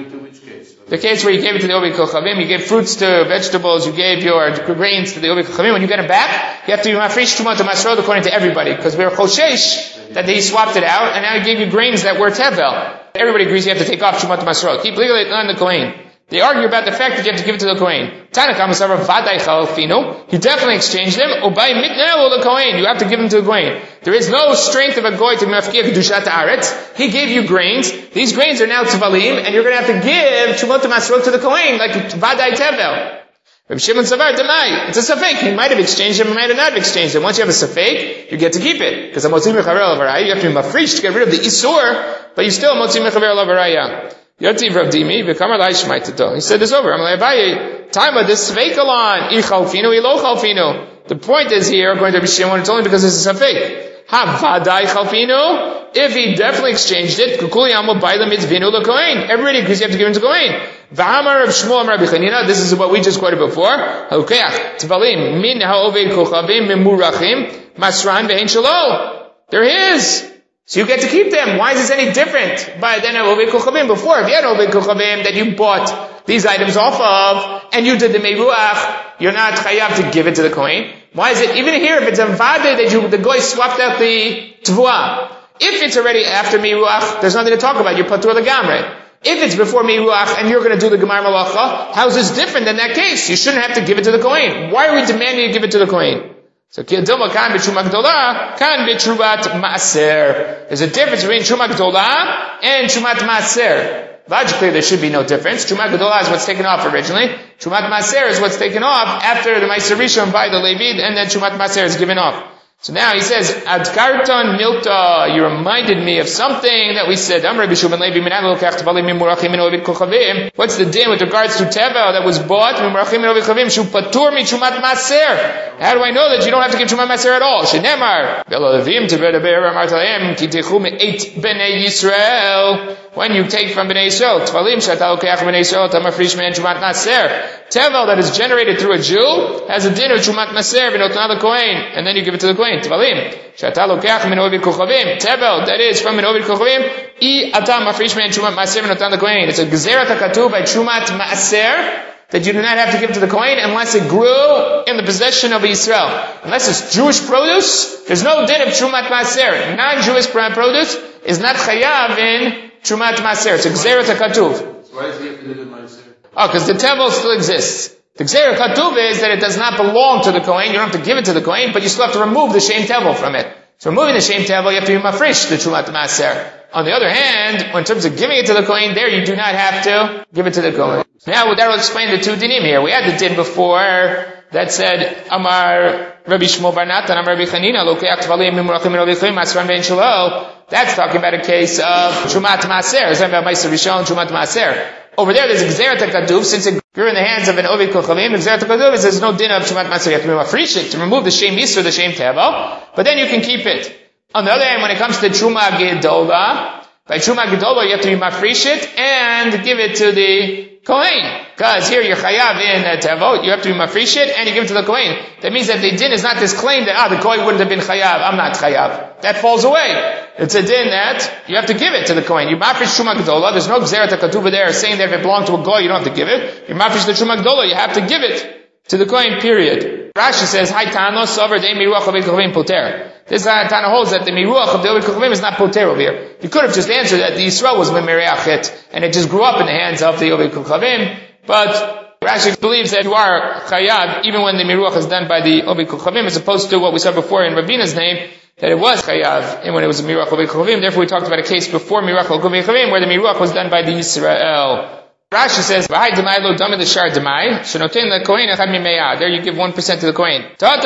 The case where you gave it to the oved kochavim, you gave fruits to vegetables, you gave your grains to the oved kochavim. When you get them back, you have to be mafrish trumot masrot according to everybody, because we're choshesh that he swapped it out, and now he gave you grains that were tevel. Everybody agrees you have to take off trumot masrot. Keep legally on the kohen. They argue about the fact that you have to give it to the Kohen. Tanakam Savar Vaday Chalfino. He definitely exchanged them. Obay Mitnel the Kohen. You have to give them to the Kohen. There is no strength of a goy to mafkir kedushat haaretz. He gave you grains. These grains are now tvalim, and you're going to have to give trumot masrot to the Kohen, like Vaday Tevel. Rabbi Shimon Savar Demai. It's a safek. He might have exchanged them, he might have not exchanged them. Once you have a safek, you get to keep it. Because a motzim mecharel avaraya, you have to be mafrish to get rid of the isur, but you still motzim mecharel avaraya. Yotiv Rav Dimi, v'kamar la'ishmaitito. He said this over. I'm like, Abaye, time of this sveikalan, i-chalfino, i-lo-chalfino. The point is here, according to Rabbi Shimon, it's only because it's a safek. Ha-vadai chalfino. If he definitely exchanged it, kukuli amo baila mitzvinu l'kohen. Everybody agrees you have to give him to Kohen. V'amar Rav Shmuel Rabbi Chanina, this is what we just quoted before. Ha'ukeach, tvalim, min ha'oved kochavim, memurachim, masran v'hein shalo. They're his. So you get to keep them. Why is this any different by then oved kochavim? Before, if you had oved kochavim that you bought these items off of, and you did the meruach, you're not chayav to give it to the Kohen. Why is it, even here, if it's a vade that the goy swapped out the tvua, if it's already after meruach, there's nothing to talk about, you're patur legamre. If it's before meruach, and you're going to do the gemar malacha, how is this different than that case? You shouldn't have to give it to the Kohen. Why are we demanding you give it to the Kohen? So, Kildilma kan b'truma gdola, kan b'trumat maaser. There's a difference between truma gdola and trumat maaser. Logically, there should be no difference. Trumat gdola is what's taken off originally. Trumat maaser is what's taken off after the Meiser Rishon by the Levit, and then trumat maaser is given off. So now he says, Adkarton milta, you reminded me of something that we said. What's the din with regards to tevel that was bought? How do I know that you don't have to give Trumat Maser at all? When you take from Bnei Yisrael, tevel that is generated through a Jew has a din of Trumat Maser v'notna l'kohen, and then you give it to the Kohen. Tvalim she'ata lokeach min oved kochavim, tevel that is from an oved kochavim, I atam mafrish min Trumat Maser v'notna l'kohen. It's a gezerat hakatuv by Trumat Maser that you do not have to give to the Kohen unless it grew in the possession of Israel. Unless it's Jewish produce, there's no din of Trumat Maser. Non-Jewish produce is not chayav in Trumat Maser. It's a gezerat hakatuv. So why does he have to live in Maser? Oh, because the tevel still exists. The gezerat hakatuv is that it does not belong to the Kohen. You don't have to give it to the Kohen, but you still have to remove the shem tevel from it. So removing the shem tevel, you have to be mafrish the Trumat Maser. On the other hand, in terms of giving it to the Kohen, there you do not have to give it to the Kohen. Now that will explain the two dinim here. We had the din before that said, Amar Rabbi Shmuel Bar Natan, Amar Rabbi Chanina, Lokeach Tvalim Mimurachim Rabbi Chayim Masran Ben Shalol. That's talking about a case of Trumat Maser. It's talking about Meiser Rishon Trumat Maser. Over there, there's a Gezerat HaKatuv, since it If you're in the hands of an Oved Kochavim, there's no din of Shumat Maser. You have to mafresh it to remove the shame Yisur, the shame Tevel, but then you can keep it. On the other hand, when it comes to Truma Gedola, by Truma Gedola, you have to be mafresh it and give it to the Kohen. Because here you're chayav in Tevel, you have to be mafresh it and you give it to the Kohen. That means that the din is not this claim that, the Kohen wouldn't have been chayav, I'm not chayav. That falls away. It's a din that you have to give it to the Kohen. You mafresh Truma Gedola, there's no Gzeret HaKatuba there saying that if it belonged to a Goy, you don't have to give it. You mafresh the Truma Gedola, you have to give it to the Kohen, period. Rashi says, Hai Tano, Sover, De Miruach Oved Kochavim Poter. This Tana holds that the Miruach of the Oved Kochavim is not Poter over here. You could have just answered that the Yisrael was Memereachet, and it just grew up in the hands of the Oved Kochavim, but Rashi believes that you are Chayav, even when the Miruach is done by the Oved Kochavim, as opposed to what we saw before in Ravina's name, that it was Chayav, and when it was a Miruach Oved Kochavim. Therefore we talked about a case before Miruach Oved Kochavim, where the Miruach was done by the Yisrael. Rashi says, there you give 1% to the Kohen.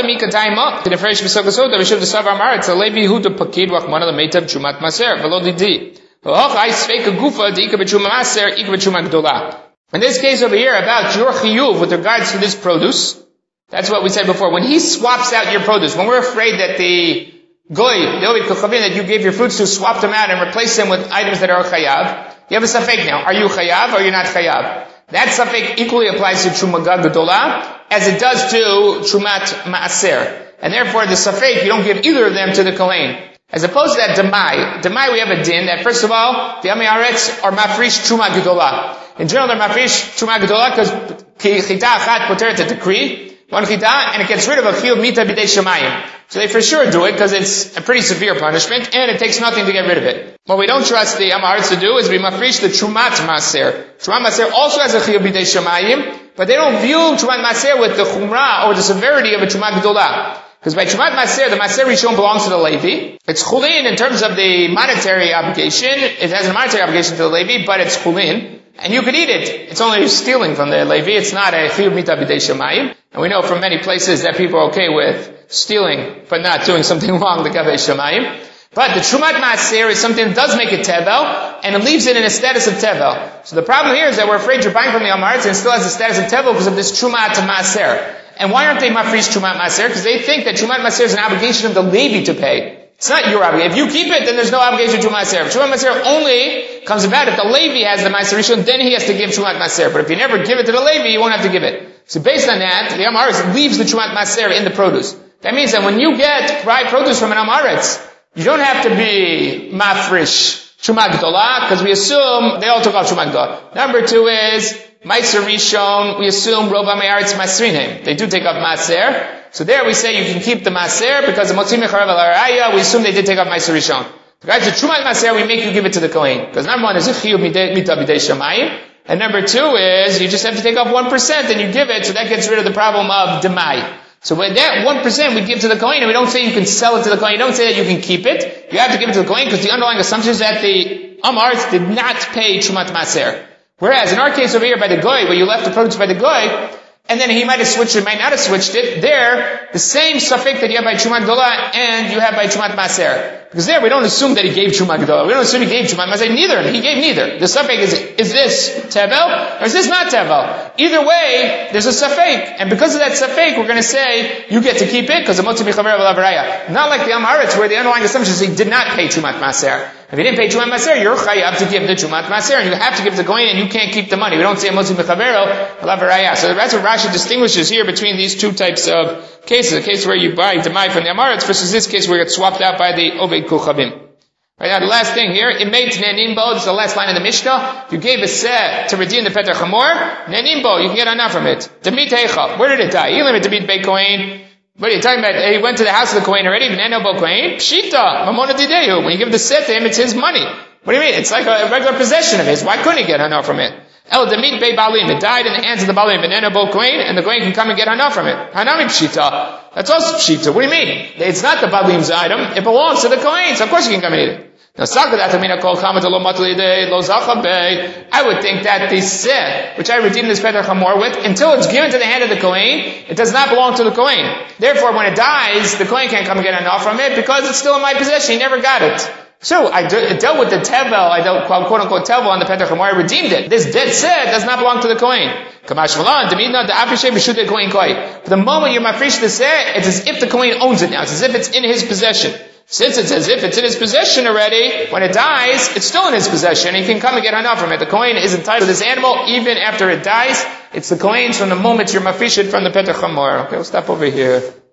In this case over here, about your chiyuv with regards to this produce, that's what we said before. When he swaps out your produce, when we're afraid that the goy, the Oved Kochavim that you gave your fruits to, swap them out and replace them with items that are chayav, you have a safek now. Are you chayav or you're not chayav? That safek equally applies to Truma Gedola as it does to Trumat Maaser. And therefore the safek, you don't give either of them to the Kohen. As opposed to that Demai. Demai we have a din that first of all, the Amei Haaretz are mafrish Truma Gedola. In general they're mafrish Truma Gedola because Ki Chita Achat Poteret, a decree, one chita, and it gets rid of a chiyuv mita b'dei shemayim. So they for sure do it because it's a pretty severe punishment, and it takes nothing to get rid of it. What we don't trust the Amei Haaretz to do is we mafresh the Trumat Maser. Trumat Maser also has a chiyuv b'dei shemayim, but they don't view Trumat Maser with the chumrah or the severity of a Trumat Gedola. Because by Trumat Maser, the Maser Rishon belongs to the Levi. It's chulin in terms of the monetary obligation. It has a monetary obligation to the Levi, but it's chulin. And you could eat it. It's only stealing from the Levi. It's not a chiyuv mita b'dei shemayim. And we know from many places that people are okay with stealing, but not doing something wrong, the Gavei Shemayim. But the Trumat Maaser is something that does make it Tevel, and it leaves it in a status of Tevel. So the problem here is that we're afraid you're buying from the Amei Haaretz and it still has a status of Tevel because of this Trumat Maaser. And why aren't they mafresh Trumat Maaser? Because they think that Trumat Maaser is an obligation of the Levi to pay. It's not your obligation. If you keep it, then there's no obligation to Trumat Maaser. If Trumat Maaser only comes about if the Levi has the Maaser Rishon, then he has to give Trumat Maaser. But if you never give it to the Levi, you won't have to give it. So based on that, the Amei Haaretz leaves the Trumat Maaser in the produce. That means that when you get produce from an Amei Haaretz, you don't have to be mafresh Trumat Gedola, because we assume they all took off Trumat Gedola. Number two is Maaser Rishon, we assume Rov Amei Haaretz Masrinim. They do take off Maaser. So there we say you can keep the Maaser, because the Motzim Mecharev al Araya, we assume they did take off Maaser Rishon. Guys, the Trumat Maaser, we make you give it to the Kohen. Because number one is a chiyuv mita b'dei shemayim. And number two is, you just have to take off 1% and you give it, so that gets rid of the problem of Demai. So with that 1% we give to the Kohen, and we don't say you can sell it to the Kohen, you don't say that you can keep it. You have to give it to the Kohen, because the underlying assumption is that the Amei Haaretz did not pay Trumat Maaser. Whereas in our case over here by the Goy, where you left the produce by the Goy, and then he might have switched it, might not have switched it, there, the same safek that you have by Trumat Gedola and you have by Trumat Maaser. Because there we don't assume that he gave Trumat Gedola. We don't assume he gave Trumat Maaser. Neither. He gave neither. The safek is this Tevel or is this not Tevel? Either way, there's a safek. And because of that safek, we're going to say, you get to keep it because the Motzim Mecharev al Araya. Not like the Amei Haaretz where the underlying assumption is he did not pay Trumat Maaser. If you didn't pay Trumat Maaser, you're chayav to give the Trumat Maaser, and you have to give the Kohen, and you can't keep the money. We don't say Motzim Mecharev al Araya. So that's what Rashi distinguishes here between these two types of cases. A case where you buy Demai from the Amei Haaretz versus this case where it's swapped out by the Oved Kochavim. Right now, the last thing here, Imeit Nenimbo, this is the last line of the Mishnah. You gave a set to redeem the Petach Hamor, Nenimbo, you can get enough from it. Demit Eicha, where did it die? Elim it to beat Beit Kohen. What are you talking about? He went to the house of the Kohen already, Nenimbo Kohen. Pshita, Mamona Didehu. When you give the set to him, it's his money. What do you mean? It's like a regular possession of his. Why couldn't he get enough from it? El Demit Beit Balim, it died in the hands of the Balim, Nenimbo Kohen, and the Kohen can come and get enough from it. Hanami Pshita. That's also Pshita. What do you mean? It's not the Balim's item. It belongs to the Kohen, so of course you can come and eat it. Now, I would think that the seh, which I redeemed this Petach Hamor with, until it's given to the hand of the Kohen, it does not belong to the Kohen. Therefore, when it dies, the Kohen can't come and get enough from it because it's still in my possession. He never got it. So, I dealt with the Tevel, quote unquote Tevel on the Petach Hamor, I redeemed it. This dead seh does not belong to the Kohen. Kamash Malan, Demina, the Afrishe B'Shute Kohen Koi. The moment you're mafrish the seh, it's as if the Kohen owns it now. It's as if it's in his possession. Since it's as if it's in his possession already, when it dies, it's still in his possession. He can come and get enough from it. The Kohen is entitled to this animal even after it dies. It's the Kohen's from the moment you're mafrish it from the Petach Hamor. Okay, we'll stop over here.